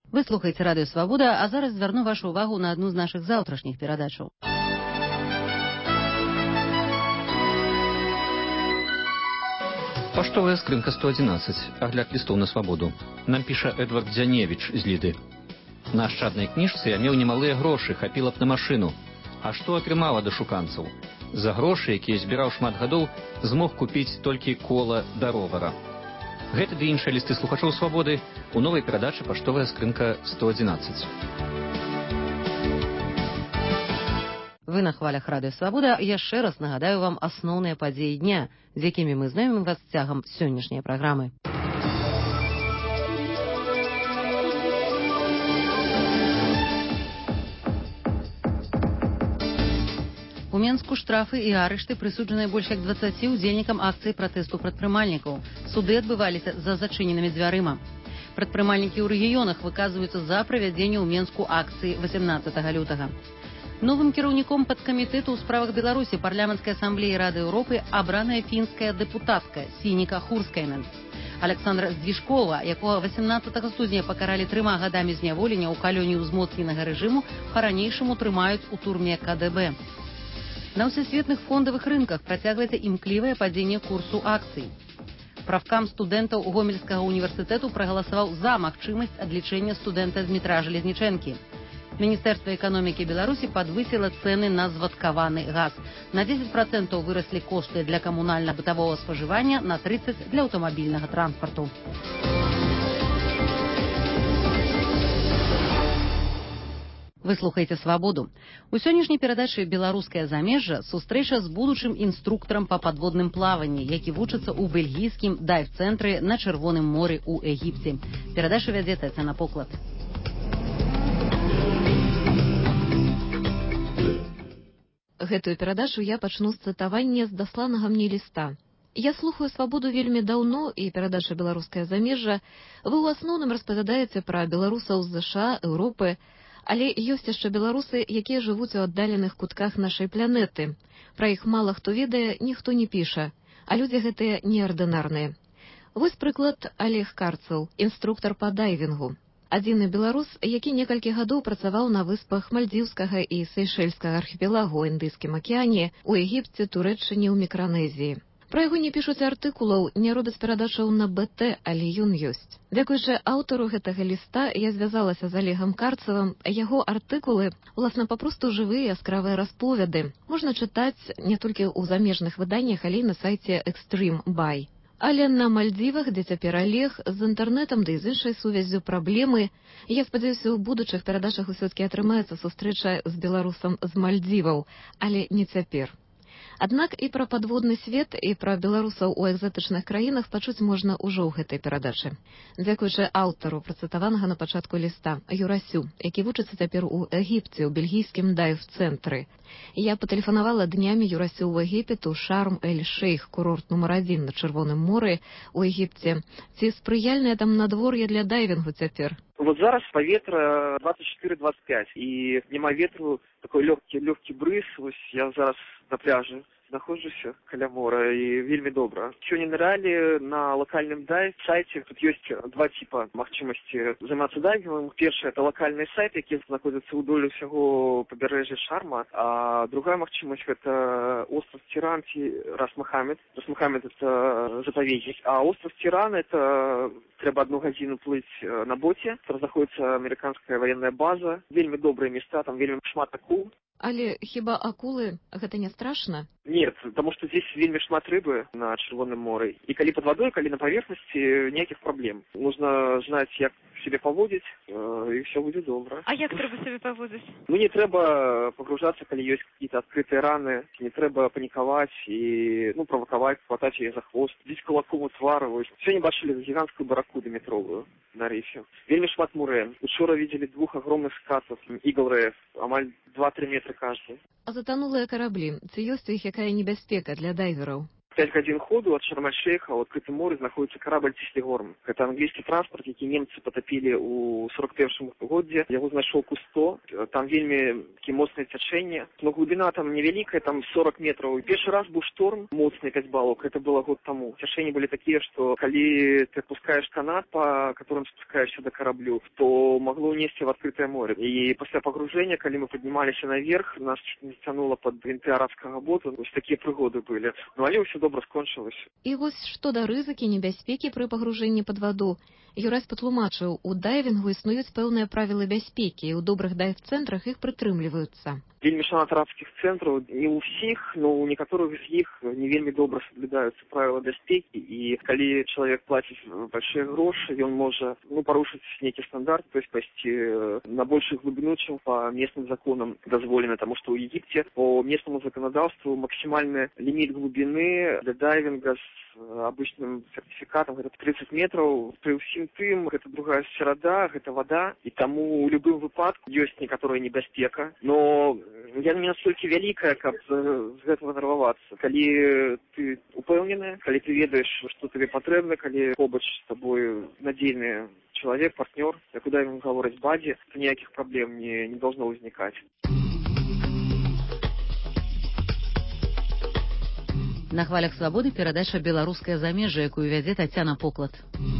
Вы слухаеце радыё Свабода, а зараз звярну вашу увагу на адну з нашых заўтрашніх перадачаў. Паштовая скрынка 111. Агляд лістоў на свабоду. Нам піша Эдвард Дзяневіч з Ліды. На ашчаднай кніжцы я меў немалыя грошы, хапіла б на машыну. А што атрымала да шуканцаў? За грошы, якія збіраў шмат гадоў, змог купіць толькі кола да ровара. Гэта ды іншыя лісты слухачоў свабоды у новай перадачы «Паштовая скрынка 111». Вы на хвалях радыё Свабода. Яшчэ раз нагадаю вам асноўныя падзеі дня, з якімі мы знаёмім вас цягам сённяшняй праграмы. У Менску штрафы і арышты прысуджаныя больш як 20 удзельнікам акцыі пратэсту прадпрымальнікаў. Суды адбываліся за зачыненымі дзвярыма. Прадпрымальнікі ў рэгіёнах выказваюцца за правядзенне ў Менску акцыі 18 лютага. Новым кіраўніком падкамітэту ў справах Беларусі парламенцкай асамблеі Рады Еўропы абраная фінская дэпутатка Сініка Хурскайнен. Александра Здвижкова, якога 18 студня пакаралі 3 гадамі зняволення ў калоніі ўзмоцненага рэжыму, па-ранейшаму трымаюць у турме КДБ. На ўсесветных фондавых рынках працягваецца імклівае падзенне курсу акцый. Правкам студэнтаў Гомельскага універсітэту прагаласаваў за магчымасць адлічэння студэнта Дмітра Жалезнічэнкі. Міністэрства эканомікі Беларусі падвысіла цэны на звадкаваны газ. На 10% выраслі кошты для камунальна-бытавога спажывання, на 30% для аўтамабільнага транспарту. Вы слухаеце «Свабоду». У сённяшняй перадачы «Беларускае замежжа» сустрэча з будучым інструктарам па падводным плаванні, які вучыцца ў бельгійскім дайв-цэнтры на Чырвоным моры ў Егіпце. Перадача вядзе Тацяна Поклад. Гэтую перадачу я пачну з цытавання з дасланага мне ліста. Я слухаю «Свабоду» вельмі даўно, і перадача «Беларускае замежжа» вы ў асноўным распавядаеце пра беларусаў з ЗША, Еўропы, але ёсць яшчэ беларусы, якія жывуць у аддаленых кутках нашай планеты. Пра іх мала хто ведае, ніхто не піша, а людзі гэтыя неардынарныя. Вось прыклад Олег Карцаў, інструктар па дайвінгу. Адзіны беларус, які некалькі гадоў працаваў на выспах Мальдзіўскага і Сейшэльскага архіпелагу ў Індыйскім акіяне, у Егіпце, Турэччыне, ў Мікранезіі. Пра яго не пішуць артыкулаў, не робяць перадачаў на БТ, але ён ёсць. Дзякуючы аўтару гэтага ліста я звязалася з Олегам Карцавым, яго артыкулы, уласна, папросту жывыя яскравыя расповеды. Можна чытаць не толькі ў замежных выданнях, але і на сайце Extreme Buy. Але на Мальдзівах, дзе цяпер Олег, з інтэрнэтам, ды з іншай сувяззю праблемы, я спадзяюся, у будучых перадачах усё-ткі атрымаецца сустрэча з беларусам з Мальдзіваў, але не цяпер. Аднак і пра падводны свет, і пра беларусаў у экзатычных краінах пачуць можна ўжо ў гэтай перадачы. Дзякуючы аўтару працытаванага на пачатку ліста, Юрасю, які вучыцца цяпер у Егіпце, у бельгійскім дайв-цэнтры. Я патэлефанавала днямі Юрасю ў Егіпет, у Шарм-эль-Шейх, курорт нумар 1 на Чырвоным моры у Егіпце. Ці спрыяльнае там надвор'е для дайвінгу цяпер? Вот зараз паветра 24-25, і няма ветру, такой лёгкі брыз. Вось я зараз на пляжы знаходжуся каля мора, і вельмі добра. Сёння ныралі на лакальным дайв-сайце. Тут ёсць два типа магчымасці займацца дайвінгом. Першае — это лакальныя сайты, якія знаходзяцца ўдоль усяго пабярэжжя Шарма, а другая магчымасць — это остров Тиран ці Рас Мохаммед. Рас Мохаммед — это запаведнік, а остров Тиран — это трэба 1 гадзіну плыць на боце. Там знаходіцца амерыканская военная база. Вельмі добрыя места, там вельмі шмат акул. Але хіба акулы гэта не страшна? Нет, потому что здесь вельмі шмат рыбы на Чырвоным моры. И калі под водой, калі на поверхности, никаких проблем. Нужно знать, як себе поводить, и все будет добро. А як трэба себе поводить? Ну, не трэба погружаться, калі есть какие-то открытые раны. Не трэба паниковать и, провоковать, хватать ее за хвост. Здесь кулаком у твара. Сегодня бачили гигантскую барракуду метровую на рифе. Вельмі шмат мурен. Учора видели 2 огромных скатов, Eagle Reef, амаль 2-3 метра каждый. А затонулыя караблі, ці ёсць у іх якая небяспека для дайвераў? 5 гадзін ходу ад Шарм-эль-Шейха ў адкрытым моры знаходзіцца карабль Цислигорм. Гэта англійскі транспарт, які немцы патапілі ў 41-м годзе. Яго знайшоў Кусто. Там вельмі такі моцнае цячэнне. Но глыбіна там невялікая, там 40 метраў. Першы раз быў шторм моцны 5 балок. Гэта было год таму. Цячэнні былі такія, што калі ты пускаеш канат, па которым спускаешься до кораблю, то могло унесці в адкрытае море. І пасля пагружэння, калі мы паднімаліся наверх, нас не сцянула пад вінты арабскага бота. Вось такія прыгоды былі. Ну, але ўсё добра скончылася. І вось што да рызыкі, небяспекі пры пагружэнні пад ваду. Юрась патлумачыў, у дайвінгу існуюць пэўныя правілы бяспекі, і ў добрых дайв-цэнтрах іх прытрымліваюцца. Вельмі шмат арабскіх цэнтраў, не ў усіх, но ў некаторых з іх не вельмі добра соблюдаюцца правілы бяспекі, і калі чалавек плаціць большыя грошы, ён можа парушыць нейкі стандарт, то есть пайсці на большую глыбину, чым по местным законам дазволена, тому что ў Египте по местному законодавству максимальный лимит глубины для дайвинга с обычным сертификатом это 30 метров. При ўсім тым, гэта другая серада, гэта вода, і таму ў любым выпадку ёсць некаторая небяспека, но яна не настолькі вялікая, каб з гэтага нарвавацца. Калі ты упэўнены, калі ты ведаеш, што табе патрэбна, калі побач з табой надзейны чалавек, партнёр, як у дайвінгу гавораць бадзі, то ніякіх праблем не должно ўзнікаць. На хвалях свабоды перадача «Беларускае замежжа», якую вядзе Тацяна Поклад.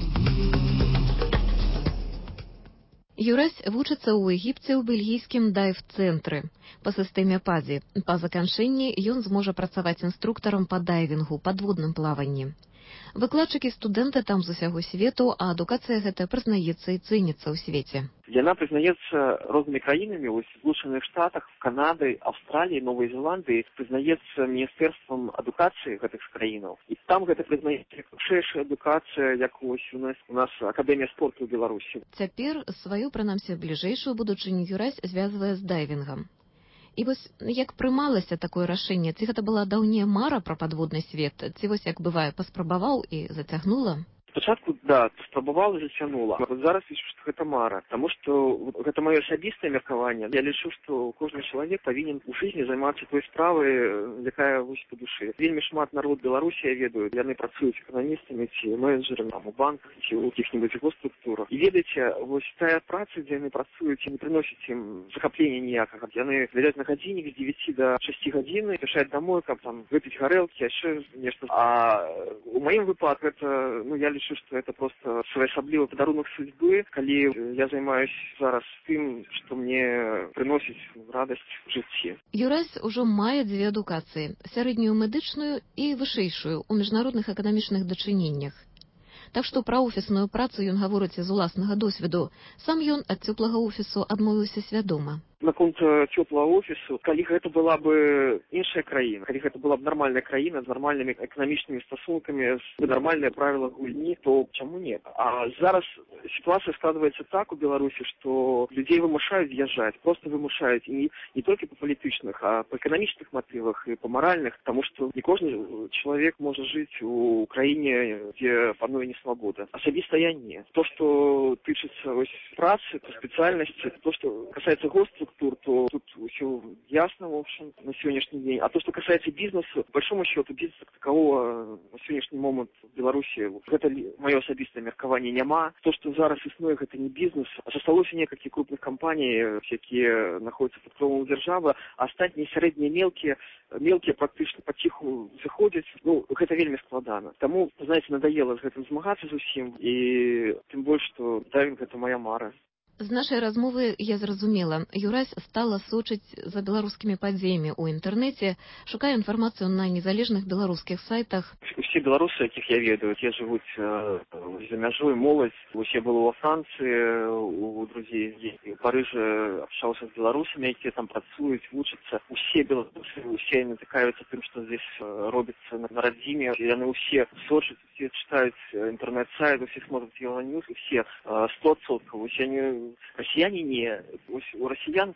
Юрась вучыцца ў Егіпце ў бельгійскім дайв-цэнтры па сістэме ПАДЗі. Па заканчэнні ён зможа працаваць інструктарам па дайвінгу, падводным плаванні. Выкладчыкі студэнты там з усяго свету, а адукацыя гэта прызнаецца і цэніцца ў свеце. Яна прызнаецца рознымі краінамі, вось в Злучаных Штатах, Канады, Аўстраліі, Новай Зеландыі, прызнаецца міністэрствам адукацыі гэтых краінаў. І там гэта прызнаецца як вышэйшая адукацыя, як вось у нас Акадэмія спорту ў Беларусі. Цяпер сваю, прынамсі, бліжэйшую будучыню Юрась звязвае з дайвінгам. І вось як прымалася такое рашэнне? Ці гэта была даўняя мара пра падводны свет? Ці вось як бывае, паспрабаваў і зацягнула? Спачатку, да, спрабавала, зацянула. А вот зараз лічу, што гэта мара. Таму што гэта маё асабістае меркаванне. Я лічу, што кожны чалавек павінен у жыцці займацца той справай, якая вось па душы. Вельмі шмат народ Беларусі, я ведаю, яны працуюць эканамістамі ці менеджерамі там у банках ці ў якіх-небудзь госструктурах. І ведаеце, вось тая праца, дзе яны працуюць, не прыносіць ім захаплення ніякага. Яны глядзяць на гадзіннік з 9 до 6 гадзін, пішаюць домой, каб там выпіць гарэлкі, яшчэ нешта. А у маім выпадку гэта, я лічу, што это просто своеасаблівы падарунак судьбы, калі я займаюсь зараз тым, што мне прыносіць радасць у жыцці. Юрась ужо мае дзве адукацыі: сярэднюю медычную і вышэйшую ў міжнародных эканамічных дачыненнях. Так што пра офісную працу ён гаворыць з уласнага досведу. Сам ён ад цёплага офісу адмовіўся свядома. Наконт цёплага офісу, калі гэта была бы іншая краіна, калі гэта была б нармальная краіна з нармальнымі эканамічнымі стасункамі, з нармальныя правілы гульні, то чаму не? А зараз сітуацыя складваецца так у Беларусі, што людзей вымушаюць з'язджаць, просто вымушаюць, і не толькі па палітычных, а па эканамічных матывах і па маральных, таму што не кожны чалавек можа жыць у краіне, дзе пануе несвабода. Асабіста я не. То, што тычыцца працы, па спецыяльнасці, то, што касаецца госструктур, то тут все ясно, в общем, на сегодняшний день. А то, что касается бизнеса, по большому счету, бизнеса как такового на сегодняшний момент в Беларуси, это мое особистое меркование няма. То, что зараз існуе, это не бизнес. А засталося некалькі крупных компаний, якія находятся под кровом державы, а астатнія сярэднія мелкія практычна паціху заходзяць. Гэта вельмі складана. Таму, знаете, надоело з гэтым змагацца зусім, і тым больш, што дайвінг — гэта моя мара. З нашай размовы я зразумела, Юрась стала сочыць за беларускімі падзеямі ў інтэрнэце, шукае інфармацыю на незалежных беларускіх сайтах. Усе беларусы, якіх я ведаю, те жывуць за мяжой, моладзь. Я был во Франции, у друзей здесь, в Париже общался с белорусами, якія там працуюць, вучацца. Усе беларусы, усе натыкаюцца тым, што здесь робіцца на радзіме. Яны усе сочаць, усе читаюць інтэрнэт-сайт, усе смотрят Евроньюз, усе 100%. Расіяне не. У расіян,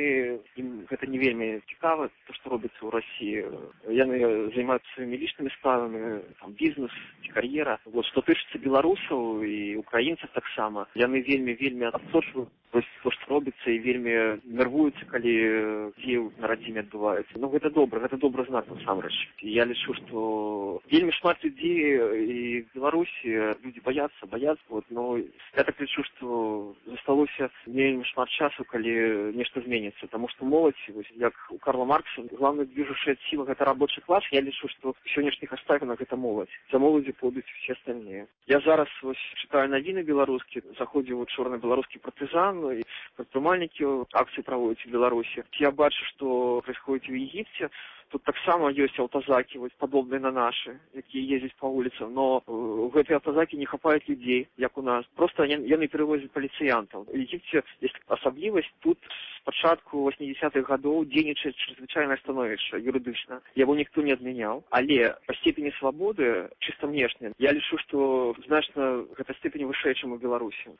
ім гэта не вельмі цікава, то, што робіцца ў Расіі. Яны займаюцца сваімі лічнымі справамі, там, бізнес, кар'ера. Што тычыцца беларусаў і украінцаў таксама, яны вельмі адсочваюць што робіцца і вельмі нервуюцца, калі дзеі на радзіме адбываюцца. Ну, гэта добры знак насамрэч. Я лічу, што вельмі шмат людзей і в Беларусі людзі баяцца, но я так лічу, што засталося вельмі шмат часу, калі нешта зменіцца, таму што моладзь, як у Карла Маркса, главная движущая сила гэта рабочы клас. Я лічу, што ў сённяшніх абставінах гэта моладзь. За моладзі пойдуць усе астальныя. Я зараз читаю навіны беларускія, заходзіў учора на беларускі партызан, і прадпрымальнікі акцыі праводзяць у Беларусі. Я бачу, што происходит в Египте. Тут таксама ёсць аўтазакі, падобныя на нашы, якія ездзяць па вуліцам, но ў гэтай аўтазакі не хапаюць людзей, як у нас. Проста яны перавозяць паліцыянтаў. У Египте есть асаблівасць, тут з пачатку 80-х гадоў дзейнічае чрезвычайнае становішча юрыдычна. Яго ніхто не адмяняў, але па степені свабоды, чыста внешне, я лічу, што значна гэта степень вышэй, чым у Беларусі.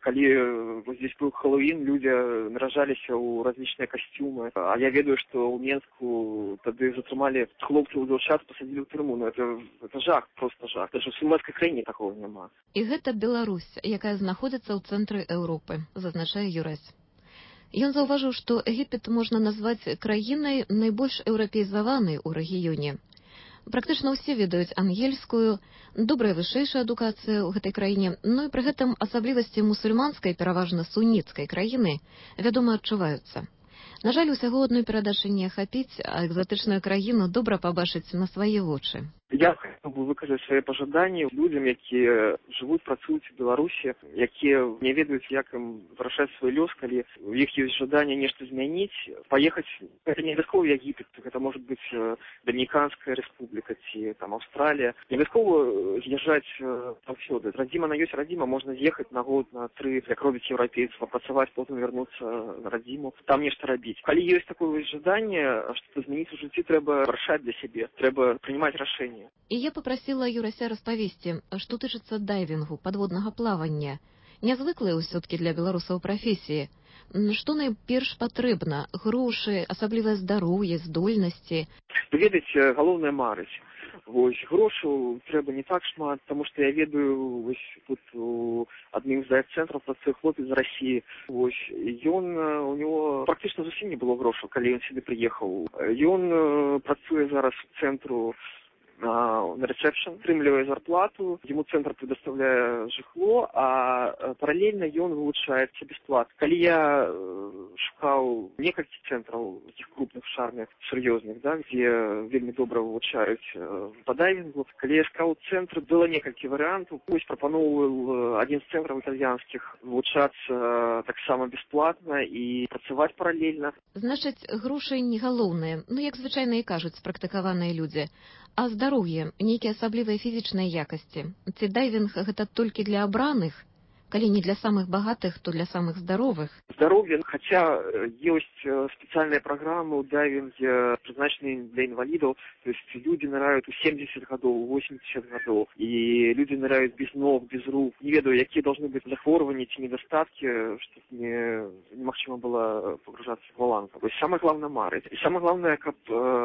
Калі здесь быў Хэллоуін, людзі наражаліся ў разлічныя касцюмы, а я ведаю, што ў Менску тады затрымалі хлопцаў і дзяўчат, пасадзілі ў турму. Ну, это жах, просто жах. Даже в сумерскай краіне такого няма. І гэта Беларусь, якая знаходзіцца ў цэнтры Еўропы, зазначае Юрась. Ён заўважыў, што Егіпет можна назваць краінай найбольш еўрапеізаванай у рэгіёне. Практычна ўсе ведаюць ангельскую, добрая вышэйшая адукацыя ў гэтай краіне, но і пры гэтым асаблівасці мусульманскай, пераважна суніцкай краіны, вядома, адчуваюцца. На жаль, усяго адной перадачы не ахапіць, а экзатычную краіну добра пабачыць на свае вочы. Я хотел бы выказаць свае пажаданні людзям, якія жывуць, працуюць у Беларусі, якія не ведаюць, як ім вырашаць свой лёс, калі у іх ёсць жаданне нешта змяніць, паехаць. Гэта не абавязкова Егіпет, гэта можа быць Дамініканская рэспубліка ці там Аўстралія. Не абавязкова з'язджаць паўсюды. Радзіма на ёсць радзіма, можна з'ехаць на год, на 3, як робяць еўрапейцы, папрацаваць, потым вярнуцца на радзіму, там нешта рабіць. Калі ёсць такое жаданне, што змяніць у жыцці, трэба вырашаць для сябе, трэба прынимаць рашэнне. І я папрасіла Юрася распавесці, што тычыцца дайвінгу, падводнага плавання. Нязвыклыя ўсё-ткі для беларусаў прафесіі. Што найперш патрэбна? Грошы, асаблівае здароўе, здольнасці? Вы ведаеце, галоўнае марыць. Грошаў трэба не так шмат, таму што я ведаю, тут у адным з дайв-цэнтраў працуе хлопец з Расіі. У него практычна зусім не было грошаў, калі ён сюды прыехаў. Ён працуе зараз у цэнтру на ресепшн, атрымлівае зарплату, ему центр предоставляе жыхло, а паралельна ён вывучаецца бесплатна. Калі я шукаў некалькі цэнтраў, таких крупных шарных, сур'ёзных, да, дзе вельмі добра вывучаюць па дайвінгу, калі я шукаў цэнтры, было некалькі варыянтаў. Прапаноўваў адзін з цэнтраў італьянскіх вывучацца таксама бесплатна і працаваць паралельна. Значыць, грошы не галоўныя, як звычайна і кажуць спрактыкаваныя людзі. А здароўе, нейкія асаблівыя фізічныя якасці. Ці дайвінг гэта толькі для абраных? Калі не для самых багатых, то для самых здаровых. Здароўе, хаця ёсць спецыяльныя праграмы ў дайвінге, прызначаныя для інвалідаў, то есть людзі ныраюць у 70 гадоў, 80 гадоў, і людзі ныраюць без ног, без рук. Не ведаю, якія должны быць захворванні ці недастаткі, щоб немагчыма было погружацца в акваланг. То есть самое главное марыць. І самое главное, каб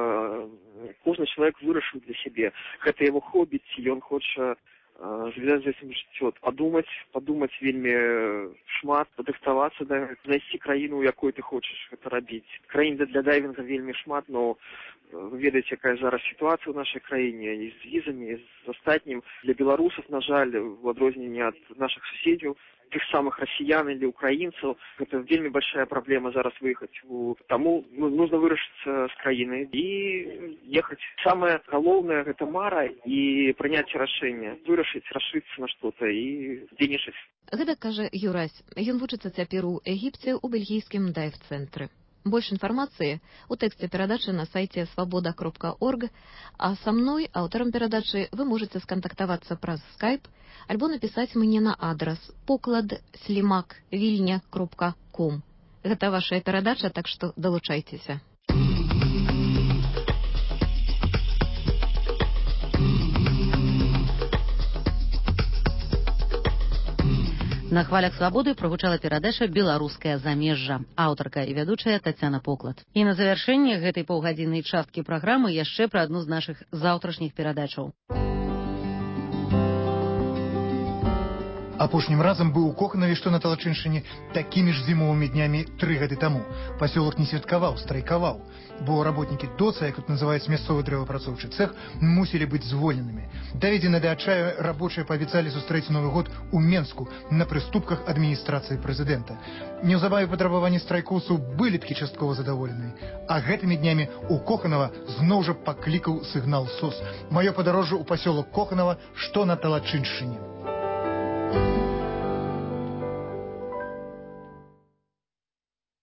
кожны чалавек вырашыў для сябе. Гэта яго хобі, ці ён хоча звязаць з этим жыццё, падумаць вельмі шмат, падрыхтавацца, знайсці краіну, у якой ты хочаш гэта рабіць. Краін для дайвінга вельмі шмат, но вы ведаеце, якая зараз сітуацыя ў нашай краіне і з візамі, і з астатнім. Для беларусаў, на жаль, у адрозненні ад нашых суседзяў, тых самых расіян или украінцаў, гэта вельмі большая праблема зараз выехаць. Таму нужно вырашыцца з краіны і ехаць. Самае галоўнае гэта мара і прыняць рашэнне, вырашыць, рашыцца на што-то і дзейнічаць. Гэта кажа Юрась. Ён вучыцца цяпер у Егіпце ў бельгійскім дайв-цэнтры. Больш інфармацыі ў тэксце перадачы на сайце свабода.орг, а са мной, аўтарам перадачы, вы можаце скантактавацца праз скайп альбо напісаць мне на адрас poklad@vilnya.com. Гэта вашая перадача, так што далучайцеся. На хвалях свабоды прагучала перадача «Беларускае замежжа». Аўтарка і вядучая Тацяна Поклад. І на завяршэнне гэтай паўгадзіннай часткі праграмы яшчэ пра адну з нашых заўтрашніх перадачаў. Апошнім разам быў у Коханаве, што на Талачыншчыне, такімі ж зімовымі днямі 3 гады таму. Пасёлак не святкаваў, страйкаваў, бо работнікі ДОЦа, як тут называюць мясцовы дрэвапрацоўчы цэх, мусілі быць звольненымі. Даведзены да адчаю, рабочыя паабяцалі сустрэць Новы год у Менску на прыступках адміністрацыі прэзідэнта. Неўзабаве патрабаванні страйкоўцаў былі такі часткова задаволены. А гэтымі днямі у Коханава зноў жа паклікаў сігнал СОС. Маё падарожжа ў пасёлак Коханава, што на Талачыншчыне.